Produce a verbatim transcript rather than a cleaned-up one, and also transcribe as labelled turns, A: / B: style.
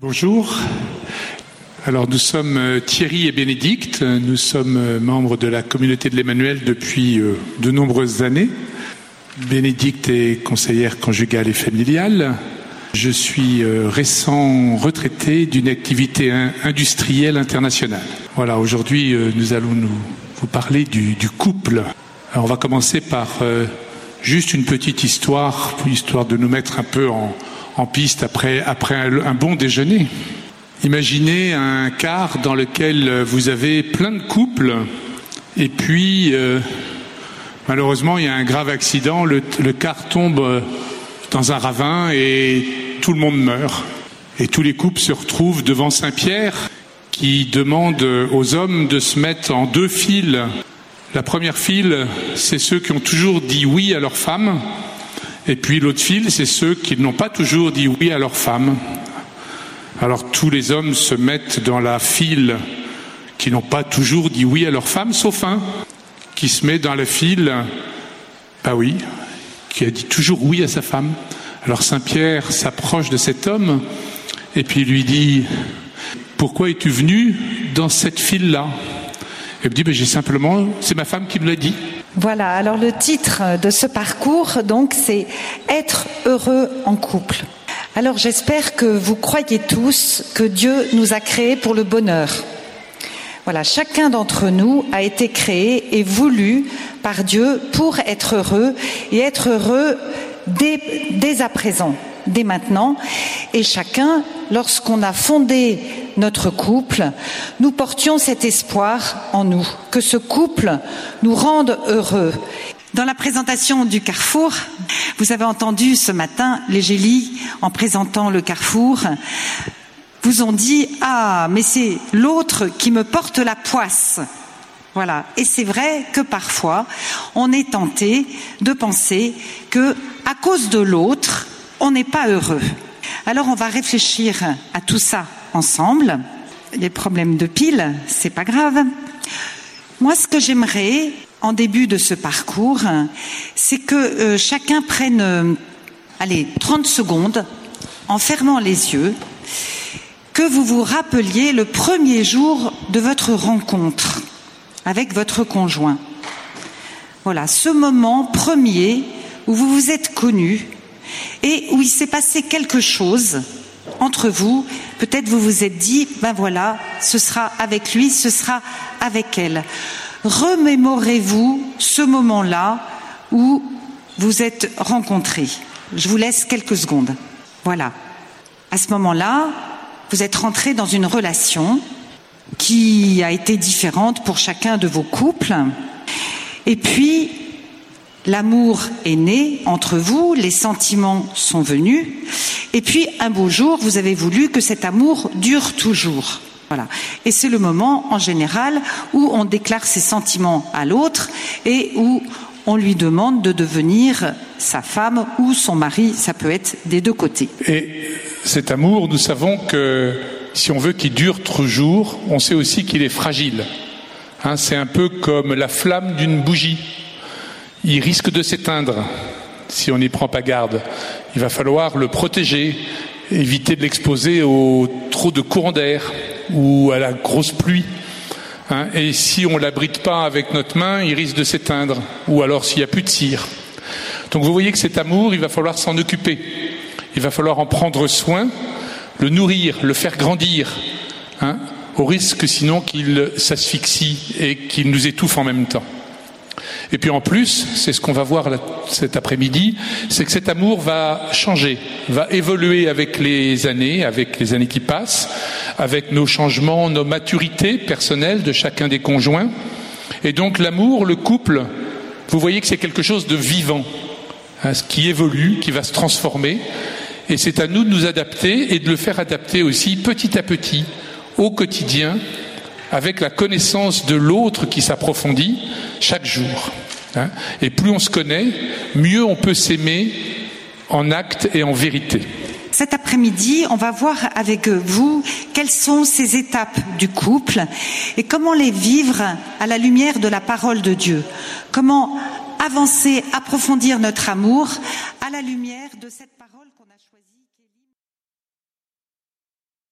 A: Bonjour. Alors nous sommes Thierry et Bénédicte, nous sommes membres de la communauté de l'Emmanuel depuis de nombreuses années. Bénédicte est conseillère conjugale et familiale. Je suis récent retraité d'une activité industrielle internationale. Voilà, aujourd'hui nous allons nous, vous parler du, du couple. Alors, on va commencer par euh, juste une petite histoire, histoire de nous mettre un peu en, en piste après, après un, un bon déjeuner. Imaginez un car dans lequel vous avez plein de couples et puis euh, malheureusement il y a un grave accident, le, le car tombe dans un ravin et tout le monde meurt. Et tous les couples se retrouvent devant Saint-Pierre qui demande aux hommes de se mettre en deux files. La première file, c'est ceux qui ont toujours dit oui à leur femme. Et puis l'autre file, c'est ceux qui n'ont pas toujours dit oui à leur femme. Alors tous les hommes se mettent dans la file qui n'ont pas toujours dit oui à leur femme, sauf un qui se met dans la file, bah oui, qui a dit toujours oui à sa femme. Alors Saint-Pierre s'approche de cet homme et puis lui dit « Pourquoi es-tu venu dans cette file-là » Elle me dit, ben, j'ai simplement, c'est ma femme qui me l'a dit.
B: Voilà, alors le titre de ce parcours, donc, c'est « Être heureux en couple ». Alors j'espère que vous croyez tous que Dieu nous a créés pour le bonheur. Voilà, chacun d'entre nous a été créé et voulu par Dieu pour être heureux et être heureux dès, dès à présent, dès maintenant. Et chacun, lorsqu'on a fondé notre couple, nous portions cet espoir en nous, que ce couple nous rende heureux. Dans la présentation du Carrefour, vous avez entendu ce matin les Gélies, en présentant le Carrefour, vous ont dit « Ah, mais c'est l'autre qui me porte la poisse ». Voilà. Et c'est vrai que parfois, on est tenté de penser que, à cause de l'autre, on n'est pas heureux. Alors on va réfléchir à tout ça ensemble. Les problèmes de pile, c'est pas grave. Moi, ce que j'aimerais, en début de ce parcours, c'est que euh, chacun prenne, euh, allez, trente secondes, en fermant les yeux, que vous vous rappeliez le premier jour de votre rencontre avec votre conjoint. Voilà, ce moment premier où vous vous êtes connus et où il s'est passé quelque chose entre vous. Peut-être vous vous êtes dit, ben voilà, ce sera avec lui, ce sera avec elle. Remémorez-vous ce moment-là où vous êtes rencontrés. Je vous laisse quelques secondes. Voilà. À ce moment-là, vous êtes rentrés dans une relation qui a été différente pour chacun de vos couples. Et puis, l'amour est né entre vous, les sentiments sont venus, et puis un beau jour, vous avez voulu que cet amour dure toujours. Voilà. Et c'est le moment, en général, où on déclare ses sentiments à l'autre et où on lui demande de devenir sa femme ou son mari, ça peut être des deux côtés.
A: Et cet amour, nous savons que si on veut qu'il dure toujours, on sait aussi qu'il est fragile. Hein, c'est un peu comme la flamme d'une bougie. Il risque de s'éteindre si on n'y prend pas garde. Il va falloir le protéger, éviter de l'exposer au trop de courant d'air ou à la grosse pluie. Hein, et si on ne l'abrite pas avec notre main, il risque de s'éteindre. Ou alors s'il n'y a plus de cire. Donc vous voyez que cet amour, il va falloir s'en occuper. Il va falloir en prendre soin, le nourrir, le faire grandir. Hein, au risque sinon qu'il s'asphyxie et qu'il nous étouffe en même temps. Et puis en plus, c'est ce qu'on va voir là, cet après-midi, c'est que cet amour va changer, va évoluer avec les années, avec les années qui passent, avec nos changements, nos maturités personnelles de chacun des conjoints. Et donc l'amour, le couple, vous voyez que c'est quelque chose de vivant, hein, qui évolue, qui va se transformer. Et c'est à nous de nous adapter et de le faire adapter aussi petit à petit, au quotidien, avec la connaissance de l'autre qui s'approfondit chaque jour. Hein. Et plus on se connaît, mieux on peut s'aimer en acte et en vérité.
B: Cet après-midi, on va voir avec vous quelles sont ces étapes du couple et comment les vivre à la lumière de la parole de Dieu. Comment avancer, approfondir notre amour à la lumière de cette